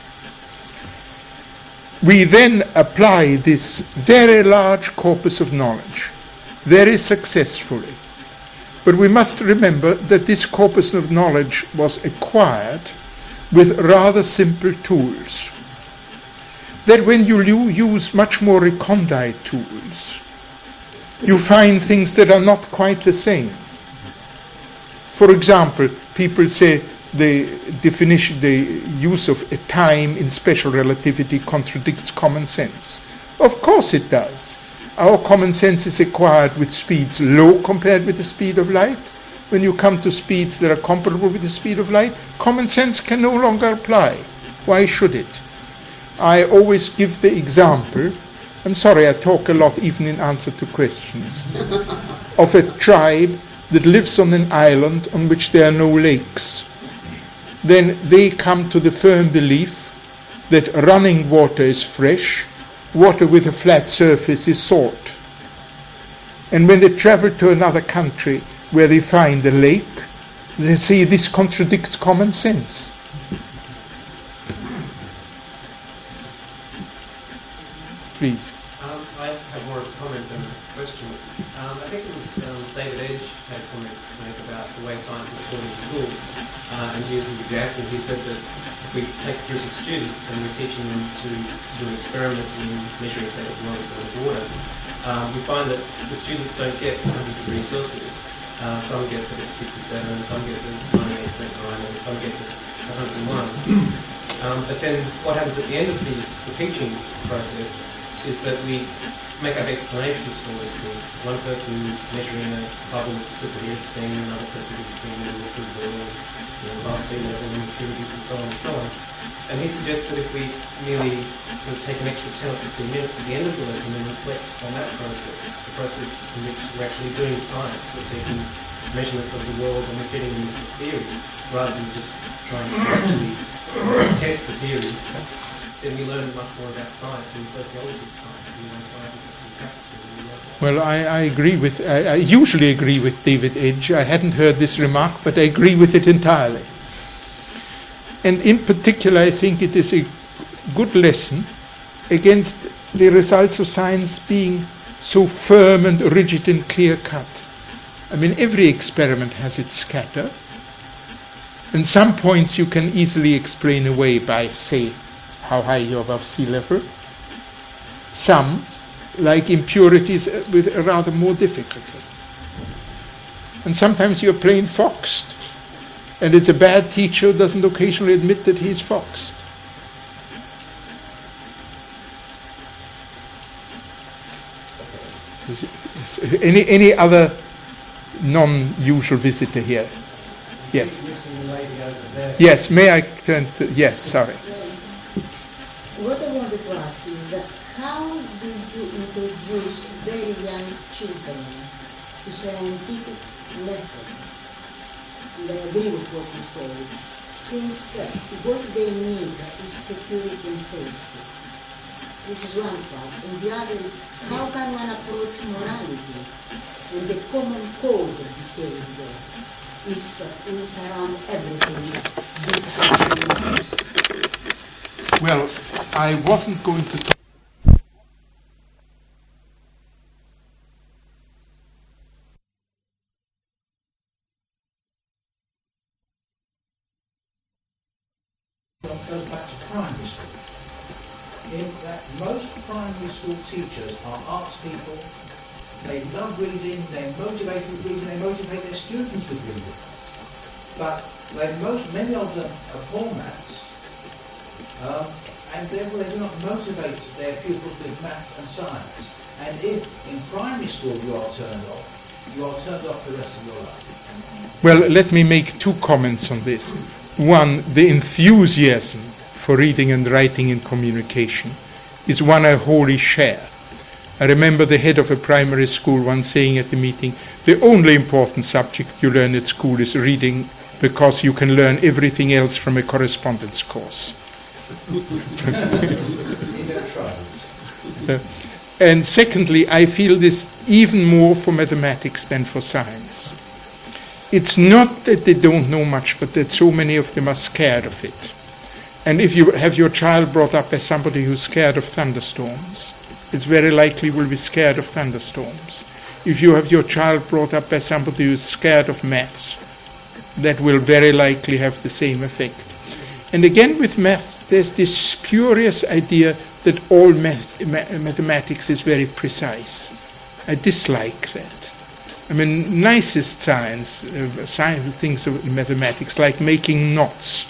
We then apply this very large corpus of knowledge very successfully. But we must remember that this corpus of knowledge was acquired with rather simple tools. That when you use much more recondite tools, you find things that are not quite the same. For example, people say the definition, the use of a time in special relativity contradicts common sense. Of course it does. Our common sense is acquired with speeds low compared with the speed of light. When you come to speeds that are comparable with the speed of light, common sense can no longer apply. Why should it? I always give the example, I'm sorry I talk a lot even in answer to questions, of a tribe that lives on an island on which there are no lakes. Then they come to the firm belief that running water is fresh, water with a flat surface is salt. And when they travel to another country where they find a lake, they say this contradicts common sense. Please. Um, I have more of a comment than a question. Um, I think it was um, David Edge had a comment to make about the way science is taught in schools. Uh, and he used as an example, he said that if we take a group of students and we're teaching them to do an experiment in measuring, say, the flow of water, um, we find that the students don't get one hundred degrees Celsius. Uh, some get that it's fifty-seven, some get that it's ninety-eight point nine, and some get that it's one hundred one. Um, but then what happens at the end of the, the teaching process is that we make up explanations for these things. One person is measuring a bubble of superheated steam, another person is between the water boil, you know, above sea level, impurities, and so on and so on. And he suggests that if we merely sort of take an extra ten or fifteen minutes at the end of the lesson and reflect on that process, the process in which we're actually doing science, we're taking measurements of the world and we're getting into theory, rather than just trying to actually test the theory, then we learn much more about science and the sociology of science and the way scientists actually practice it. Well, I, I agree with, I, I usually agree with David Edge. I hadn't heard this remark, but I agree with it entirely. And in particular, I think it is a good lesson against the results of science being so firm and rigid and clear-cut. I mean, every experiment has its scatter, and some points you can easily explain away by, say, how high you're above sea level. Some, like impurities, with a rather more difficulty. And sometimes you're plain foxed, and it's a bad teacher who doesn't occasionally admit that he's foxed. Any any other non-usual visitor here? Yes. Yes, may I turn to, yes, sorry. What I wanted to ask is that how did you introduce very young children to scientific method? And I agree with what you say, since uh, what they need is security and safety. This is one part. And the other is, how can one approach morality and the common code of behavior if uh, we surround everything with Well, I wasn't going to talk. Goes back to primary school. In that most primary school teachers are arts people. They love reading, they're motivated with reading, they motivate their students with reading. But they most many of them are poor maths, um, and therefore they do not motivate their pupils with maths and science. And if in primary school you are turned off, you are turned off the rest of your life. Well, let me make two comments on this. One, the enthusiasm for reading and writing and communication is one I wholly share. I remember the head of a primary school once saying at the meeting, the only important subject you learn at school is reading, because you can learn everything else from a correspondence course. uh, and secondly, I feel this even more for mathematics than for science. It's not that they don't know much, but that so many of them are scared of it. And if you have your child brought up as somebody who's scared of thunderstorms, it's very likely will be scared of thunderstorms. If you have your child brought up as somebody who's scared of maths, that will very likely have the same effect. And again with maths, there's this spurious idea that all math, ma- mathematics is very precise. I dislike that. I mean, nicest science, uh, science things of mathematics, like making knots,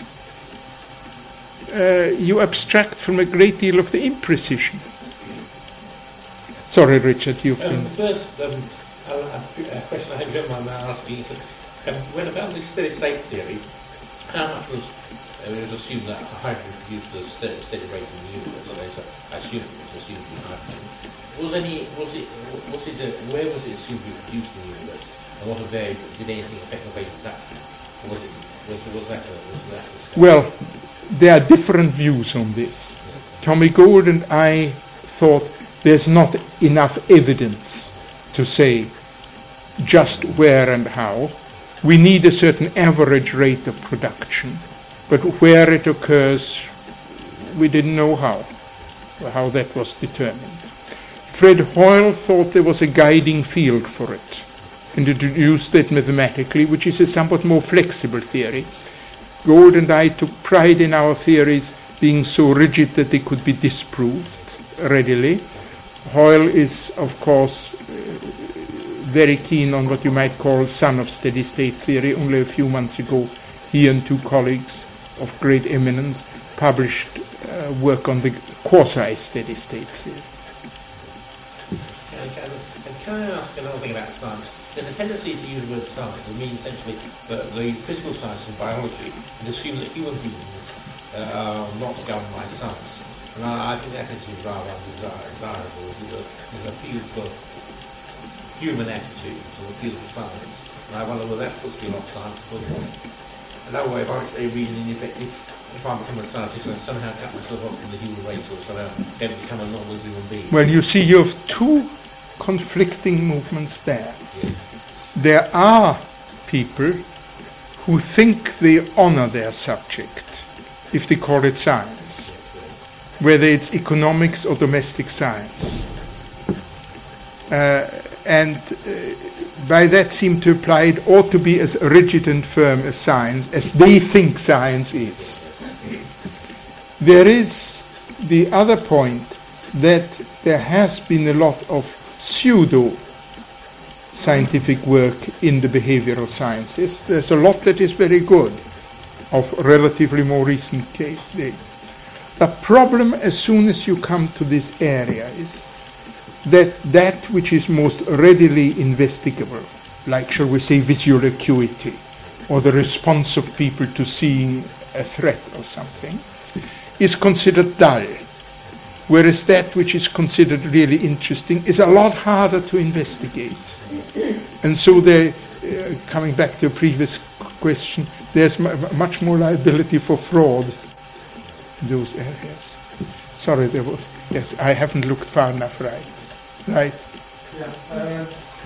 uh, you abstract from a great deal of the imprecision. Sorry, Richard, you've um, been... The first um, a, a question I hope you don't mind asking is, um, when about the steady state theory, how much was, uh, it was assumed that hydrogen produced a steady, steady rate in the universe, so they, so I assume it was assumed to be hydrogen. Was any, was it, was it, uh, where was it assumed to be produced in the universe? And what a variable, did anything affect the rate of production? Or was it, was, was that a, was that a Well, there are different views on this. Tommy Gould and I thought there's not enough evidence to say just where and how. We need a certain average rate of production, but where it occurs, we didn't know how, how that was determined. Fred Hoyle thought there was a guiding field for it and introduced it mathematically, which is a somewhat more flexible theory. Gould and I took pride in our theories being so rigid that they could be disproved readily. Hoyle is, of course, uh, very keen on what you might call son of steady state theory. Only a few months ago, he and two colleagues of great eminence published uh, work on the quasi-steady state theory. And, and, and can I ask another thing about science? There's a tendency to use the word science to mean essentially the, the physical science and biology, and assume that human beings uh, are not governed by science. And I, I think that is rather undesirable. There's a, there's a appeal for human attitudes and appeal for science. And I wonder whether that puts me off science for one. Another way of actually reasoning is that if, if I become a scientist, I somehow cut myself off from the human race or somehow don't become a normal human being. Well, you see, you have two conflicting movements there. Yes. There are people who think they honor their subject if they call it science, whether it's economics or domestic science. Uh, and uh, by that seem to imply it ought to be as rigid and firm as science as they think science is. There is the other point that there has been a lot of pseudo scientific work in the behavioral sciences. There's a lot that is very good of relatively more recent case date. The problem as soon as you come to this area is that that which is most readily investigable, like shall we say visual acuity, or the response of people to seeing a threat or something, is considered dull. Whereas that which is considered really interesting is a lot harder to investigate. And so there, uh, coming back to a previous question, there's m- much more liability for fraud in those areas. Sorry, there was, yes, I haven't looked far enough right. Right. Yeah, uh,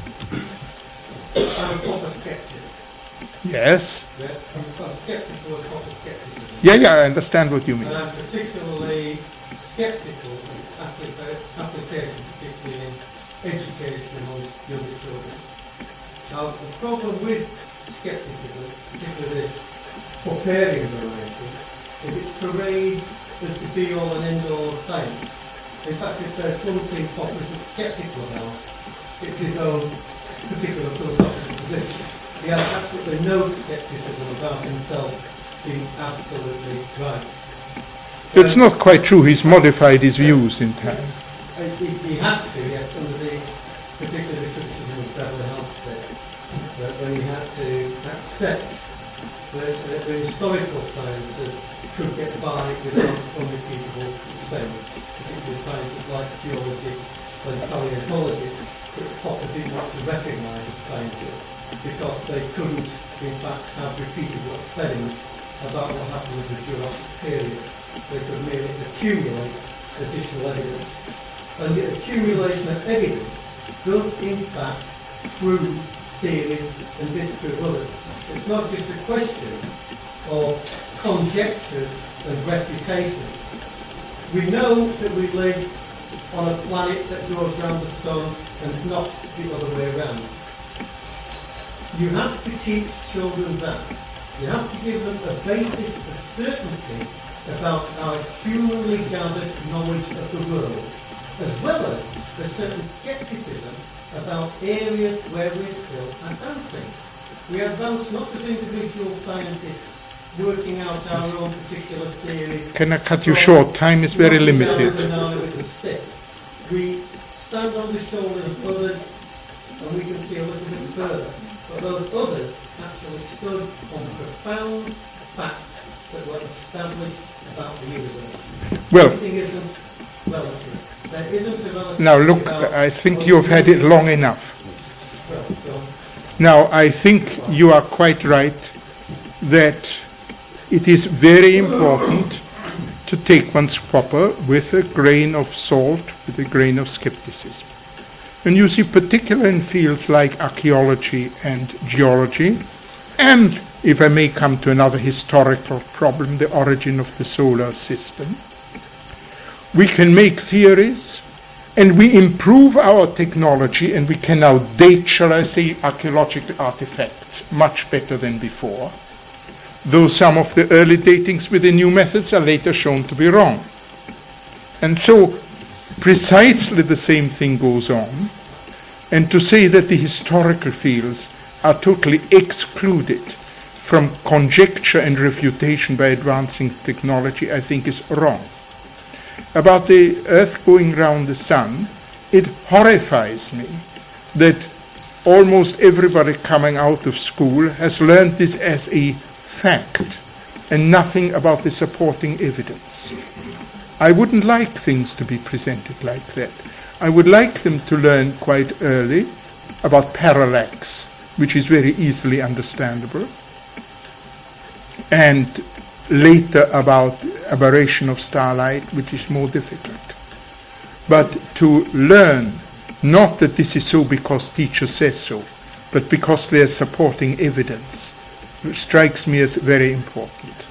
I'm a proper skeptic. Yes. Yeah, I'm, I'm skeptical of proper skepticism. Yeah, yeah, I understand what you mean. And I'm particularly skeptical of its applica- application, particularly in education amongst younger children. Now, the problem with skepticism, particularly the Popperian variety, is it parades as the be-all and end-all of science. In fact, if there's one thing Popper isn't skeptical about, it's his own particular philosophical position. He has absolutely no skepticism about himself being absolutely right. It's not quite true. He's modified his views in time. Uh, he, he had to, yes, under the particular criticism of Beverly Halstead, that when he had to accept that the, the historical sciences could get by without unrepeatable experiments, particularly sciences like geology and paleontology, that Popper didn't want to recognise as sciences because they couldn't, in fact, have repeatable experiments about what happened in the Jurassic period. They could merely accumulate additional evidence. And the accumulation of evidence does, in fact, prove theories and disprove others. It's not just a question of conjectures and reputations. We know that we live on a planet that goes around the sun and not the other way around. You have to teach children that. You have to give them a basis of certainty about our humanly gathered knowledge of the world, as well as a certain skepticism about areas where we're still advancing. We advance not as individual scientists working out our own particular theories. Can I cut you short? Time is very limited. With a stick. We stand on the shoulders of others and we can see a little bit further. But those others actually stood on profound facts that were established about the universe. Well, Everything isn't relative. There isn't a relative. now look, I think you've had it long enough. Well, so Now, I think you are quite right that it is very important to take one's Popper with a grain of salt, with a grain of skepticism. And you see, particularly in fields like archaeology and geology, and if I may come to another historical problem, the origin of the solar system, we can make theories and we improve our technology and we can now date, shall I say, archaeological artifacts much better than before, though some of the early datings with the new methods are later shown to be wrong. And so precisely the same thing goes on, and to say that the historical fields are totally excluded from conjecture and refutation by advancing technology, I think is wrong. About the Earth going round the sun, it horrifies me that almost everybody coming out of school has learned this as a fact and nothing about the supporting evidence. I wouldn't like things to be presented like that. I would like them to learn quite early about parallax, which is very easily understandable, and later about aberration of starlight, which is more difficult. But to learn not that this is so because teacher says so, but because there's supporting evidence, strikes me as very important.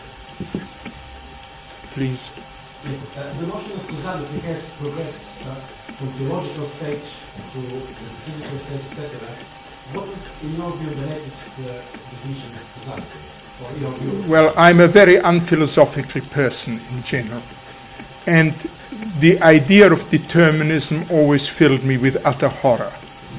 Please. Yes, uh, the notion of causality has progressed uh, from the logical stage to the physical stage, et cetera. What is, in your view, the latest uh, definition of causality? Or your view? Well, I'm a very unphilosophical person in general. And the idea of determinism always filled me with utter horror.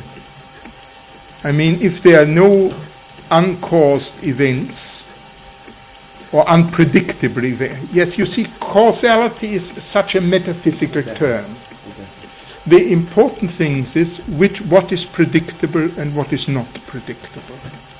I mean, if there are no uncaused events, or unpredictable events. Yes, you see, causality is such a metaphysical exactly. term. Exactly. The important thing is which, what is predictable and what is not predictable.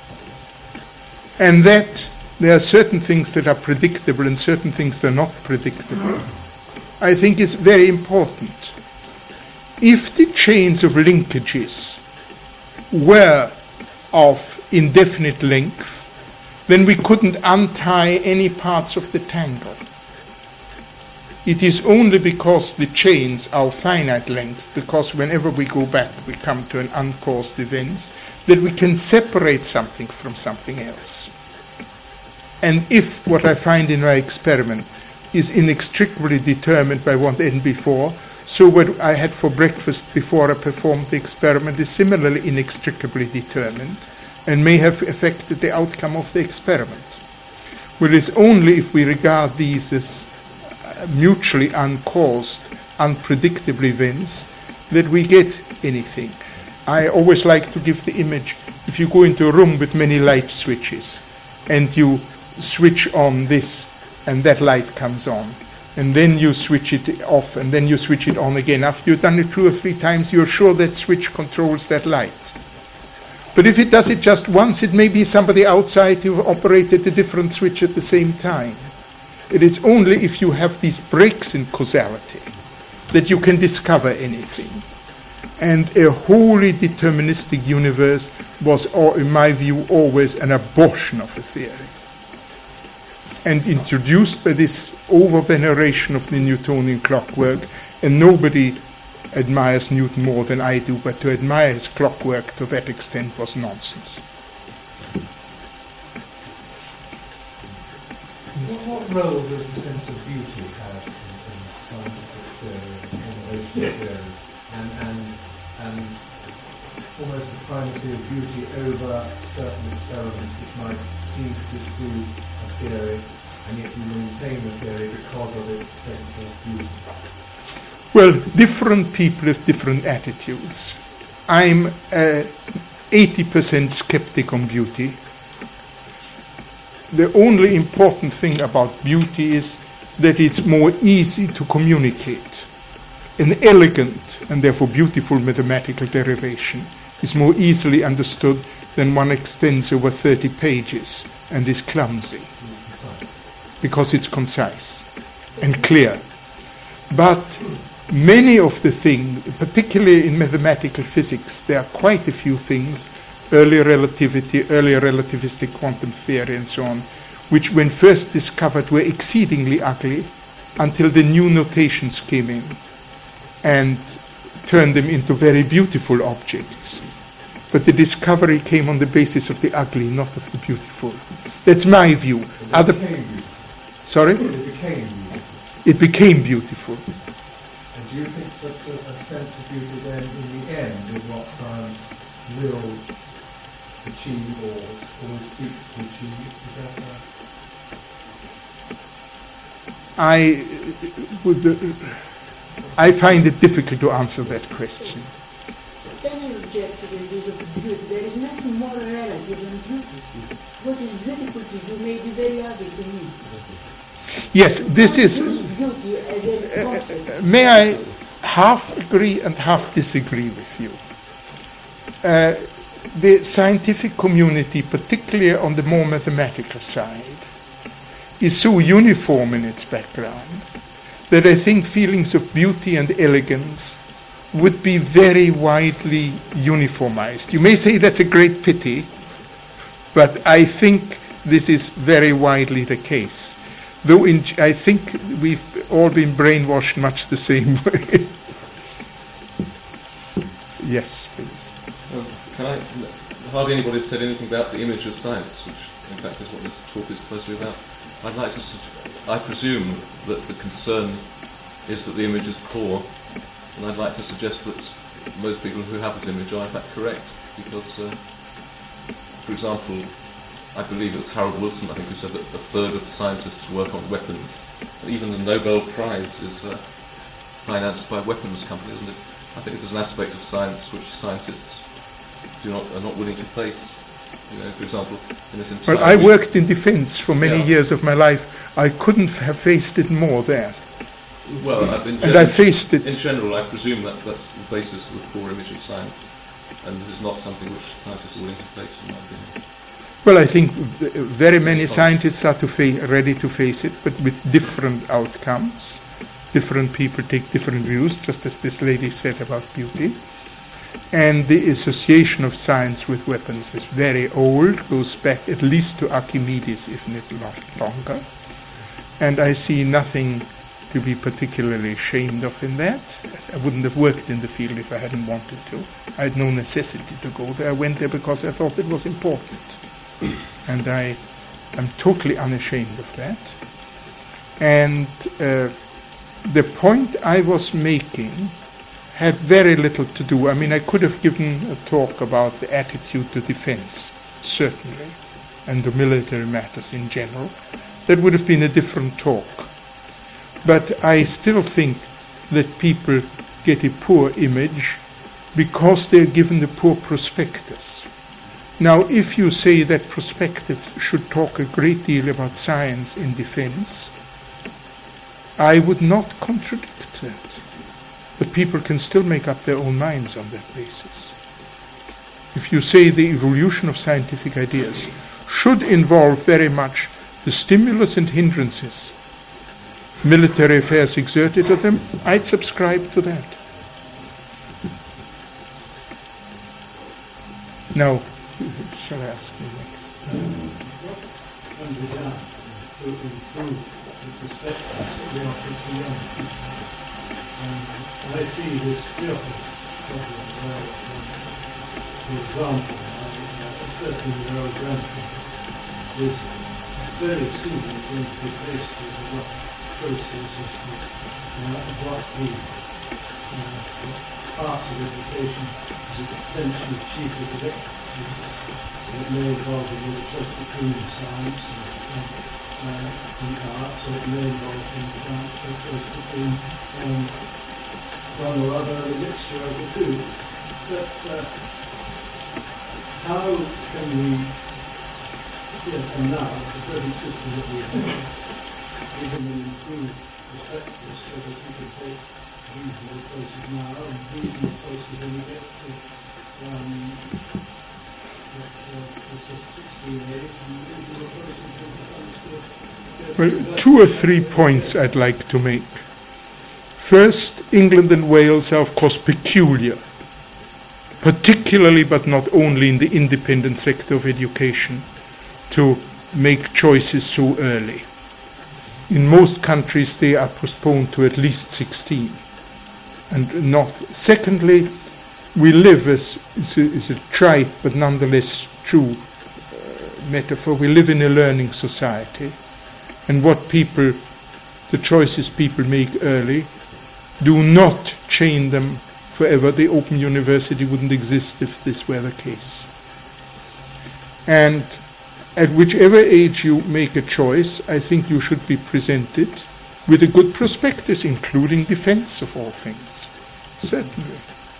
And that there are certain things that are predictable and certain things that are not predictable, I think is very important. If the chains of linkages were of indefinite length, then we couldn't untie any parts of the tangle. It is only because the chains are of finite length, because whenever we go back we come to an uncaused event, that we can separate something from something else. And if what I find in my experiment is inextricably determined by what went before, so what I had for breakfast before I performed the experiment is similarly inextricably determined and may have affected the outcome of the experiment. Well, it's only if we regard these as mutually uncaused, unpredictable events that we get anything. I always like to give the image, if you go into a room with many light switches and you switch on this and that light comes on, and then you switch it off and then you switch it on again. After you've done it two or three times, you're sure that switch controls that light. But if it does it just once, it may be somebody outside who operated a different switch at the same time. It is only if you have these breaks in causality that you can discover anything. And a wholly deterministic universe was, in my view, always an abortion of a theory. And introduced by this over-veneration of the Newtonian clockwork, and nobody admires Newton more than I do, but to admire his clockwork to that extent was nonsense. What role does the sense of beauty have in, in scientific theory and innovation theory, and, and, and almost the primacy of beauty over certain experiments which might seem to disprove a theory, and yet you maintain the theory because of its sense of beauty? Well, different people have different attitudes. I'm uh, eighty percent skeptic on beauty. The only important thing about beauty is that it's more easy to communicate. An elegant and therefore beautiful mathematical derivation is more easily understood than one extends over thirty pages and is clumsy, because it's concise and clear. But many of the things, particularly in mathematical physics, there are quite a few things, early relativity, early relativistic quantum theory and so on, which when first discovered were exceedingly ugly until the new notations came in and turned them into very beautiful objects. But the discovery came on the basis of the ugly, not of the beautiful. That's my view. Other Sorry? It became beautiful. It became beautiful. And do you think that the, a sense of beauty then, in the end, is what science will achieve or always seeks to achieve? Is that right? I would. Uh, I find it difficult to answer that question. Can I object to the use of beauty? There is nothing more relative than beauty. What is beautiful to you may be very ugly to me. Yes, this is. Beauty as a concept. Uh, may I half agree and half disagree with you? Uh, the scientific community, particularly on the more mathematical side, is so uniform in its background that I think feelings of beauty and elegance would be very widely uniformized. You may say that's a great pity, but I think this is very widely the case. Though in, I think we've all been brainwashed much the same way. Yes, please. Well, can I, hardly anybody said anything about the image of science, which in fact is what this talk is supposed to be about. I'd like to, I presume that the concern is that the image is poor, and I'd like to suggest that most people who have this image are in fact correct, because, uh, for example, I believe it was Harold Wilson, I think, who said that a third of scientists work on weapons. And even the Nobel Prize is uh, financed by weapons companies, isn't it? I think this is an aspect of science which scientists do not are not willing to face. You know, for example, in this entire Well, I worked in defense for many yeah. years of my life. I couldn't have faced it more there. Well, uh, in and general, I faced it. In general, I presume that that's the basis of the poor image of science, and this is not something which scientists are willing to face, in my opinion. Well, I think very many scientists are to fa- ready to face it, but with different outcomes. Different people take different views, just as this lady said about beauty. And the association of science with weapons is very old, goes back at least to Archimedes, if not longer. And I see nothing to be particularly ashamed of in that. I wouldn't have worked in the field if I hadn't wanted to. I had no necessity to go there. I went there because I thought it was important. And I am totally unashamed of that. And uh, the point I was making had very little to do. I mean, I could have given a talk about the attitude to defense, certainly, and to military matters in general. That would have been a different talk. But I still think that people get a poor image because they're given the poor prospectus. Now, if you say that prospectus should talk a great deal about science in defense, I would not contradict that. But people can still make up their own minds on that basis. If you say the evolution of scientific ideas should involve very much the stimulus and hindrances military affairs exerted to them, I'd subscribe to that. Now, shall I ask you next? What can be done to improve the perspectives that we offer to young people? Um, I see this fearful problem where, um, for example, a thirteen-year-old grandchild is very soon going to be faced with what process of uh, what the uh, parts of education is potentially chiefly connected to. It may involve a little choice between science and, uh, and arts, or it may involve things like a choice between um, one or other, a mixture of the two. But uh, how can we, yes, and now, the present system that we have, give them an improved perspective so that we can take reasonable places now and reasonable places when we get to um, that, uh, the sixteen age and reasonable places when we Well, two or three points I'd like to make. First, England and Wales are of course peculiar, particularly but not only in the independent sector of education, to make choices so early. In most countries they are postponed to at least sixteen. And not. Secondly, we live, as is a, is a trite but nonetheless true uh, metaphor, we live in a learning society. And what people, the choices people make early, do not chain them forever. The Open University wouldn't exist if this were the case. And at whichever age you make a choice, I think you should be presented with a good prospectus, including defense of all things. Certainly.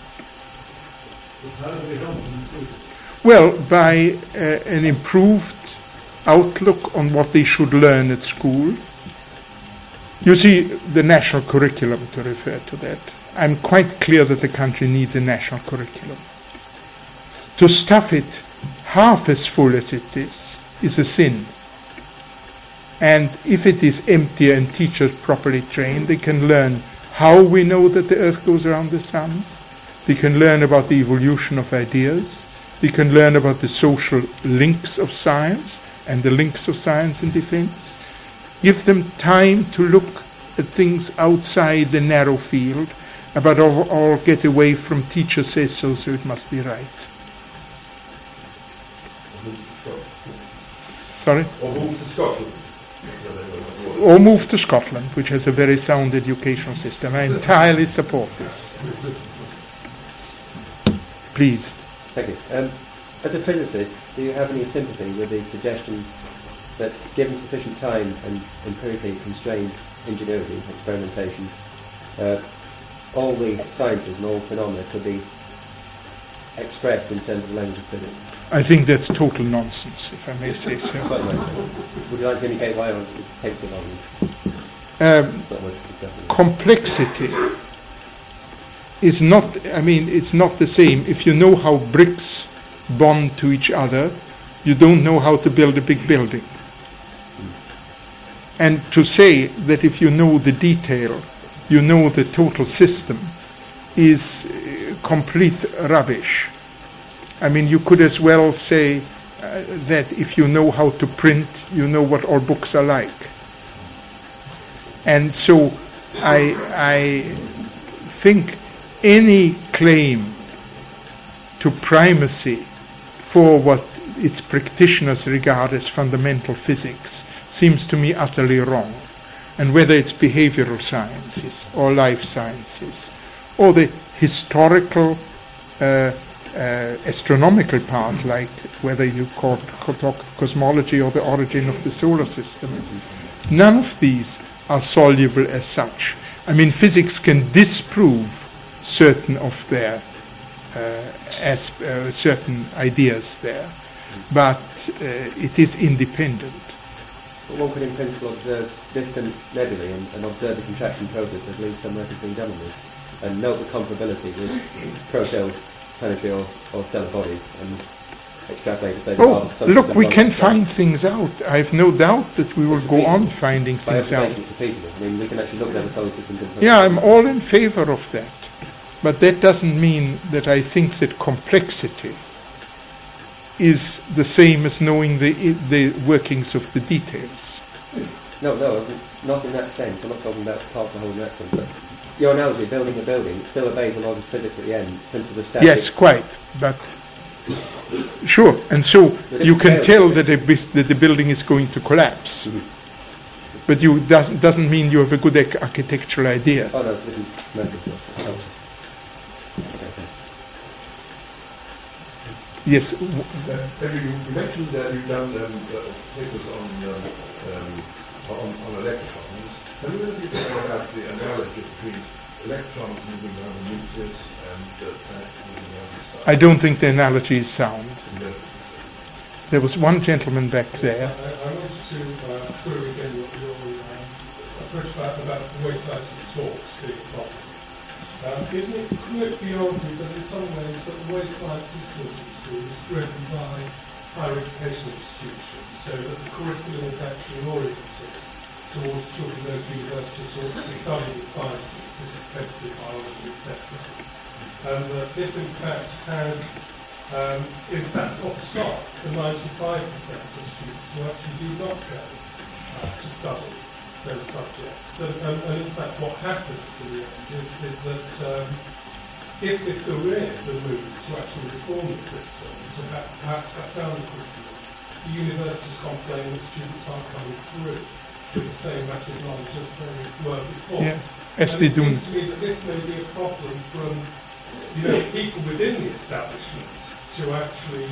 How do we help them improve it? Well, by uh, an improved outlook on what they should learn at school. You see, the national curriculum, to refer to that. I'm quite clear that the country needs a national curriculum. To stuff it half as full as it is, is a sin. And if it is empty and teachers properly trained, they can learn how we know that the earth goes around the sun. They can learn about the evolution of ideas. They can learn about the social links of science and the links of science and defense. Give them time to look at things outside the narrow field, but all, all get away from teacher says so, so it must be right. Sorry? Or move to Scotland. Or move to Scotland, which has a very sound educational system. I entirely support this. Please. Thank you. Um, as a physicist, do you have any sympathy with the suggestion that given sufficient time and empirically constrained ingenuity, experimentation, uh, all the sciences and all phenomena could be expressed in terms of the language of physics? I think that's total nonsense, if I may say so. Would you like to indicate why it takes so long? Um, complexity is not, I mean, it's not the same. If you know how bricks bond to each other, you don't know how to build a big building. And to say that if you know the detail, you know the total system, is uh, complete rubbish. I mean, you could as well say uh, that if you know how to print, you know what all books are like. And so I, I think any claim to primacy for what its practitioners regard as fundamental physics seems to me utterly wrong. And whether it's behavioral sciences or life sciences or the historical uh, uh, astronomical part, like whether you call, talk cosmology or the origin of the solar system, none of these are soluble as such. I mean, physics can disprove certain of their uh, as, uh, certain ideas there, but uh, it is independent. But one could in principle observe distant nebulae and, and observe the contraction process that leaves some work has been done on this, and note the comparability with proto planetary or, or stellar bodies, and extrapolate to say the Oh, look, we can find things out. I have no doubt that we will go on finding things out. I mean, we can actually look at the solar system. Yeah, I'm all in favor of that. But that doesn't mean that I think that complexity is the same as knowing the the workings of the details. No, no, not in that sense. I'm not talking about parts of the whole in that sense. But your analogy, building a building, it still obeys the laws of physics at the end, principles of statics. Yes, quite. But sure, and so you can tell that, a, that the building is going to collapse. Mm-hmm. But you doesn't doesn't mean you have a good ac- architectural idea. Oh no, it's a different method. Oh. Yes. Uh, you mentioned that you've done um, uh, papers on, um, um, on on electrons. Have you ever thought about the analogy between electrons moving around the nucleus and uh, planets moving around the star? I don't think the analogy is sound. No. There was one gentleman back there. I, I wanted to uh, query again your, your um, approach about, about the way scientists talk being a problem. Um, isn't it, couldn't it be argued that in some ways that the way scientists talk in school is driven by higher education institutions, so that the curriculum is actually oriented towards children going to university to, to study the sciences, physics, biology, et cetera. And that this in fact has Um, in fact, not stop the ninety-five percent of students who actually do not go uh, to study those subjects. And, and, and in fact, what happens in the end is, is that um, if, if there is a move to actually reform the system, to ha- perhaps cut down the curriculum, the universities complain that students aren't coming through with the same massive knowledge as they were before. Yes, as and they it do. seems to me that this may be a problem from, you know, people within the establishment to actually,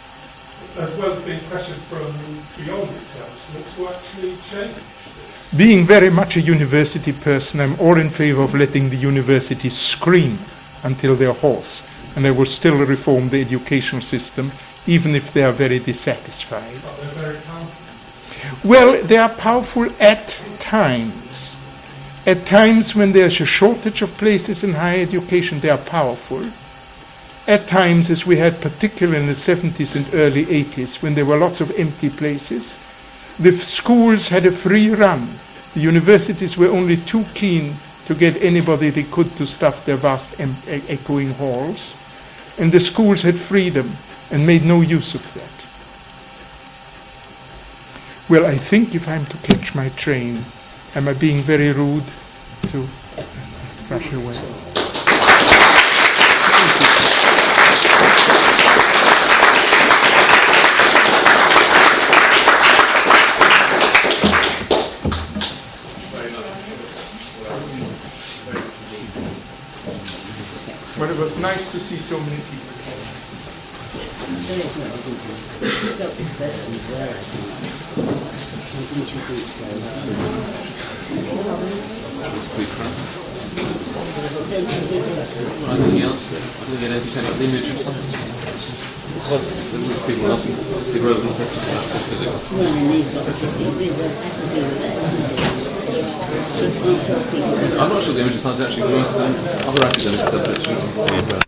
as well as being pressured from beyond the establishment, to actually change this. Being very much a university person, I'm all in favor of letting the universities scream until they're hoarse, and I will still reform the educational system, even if they are very dissatisfied. But they're very powerful. Well, they are powerful at times. At times when there's a shortage of places in higher education, they are powerful. At times, as we had particularly in the seventies and early eighties, when there were lots of empty places, the f- schools had a free run. The universities were only too keen to get anybody they could to stuff their vast em- e- echoing halls, and the schools had freedom and made no use of that. Well, I think if I'm to catch my train, am I being very rude to rush away? But it was nice to see so many people. I think the answer, I think they don't about the image of something. Because people asking the relevant questions about physics. I'm not sure the image of science is actually worse than other academic subjects.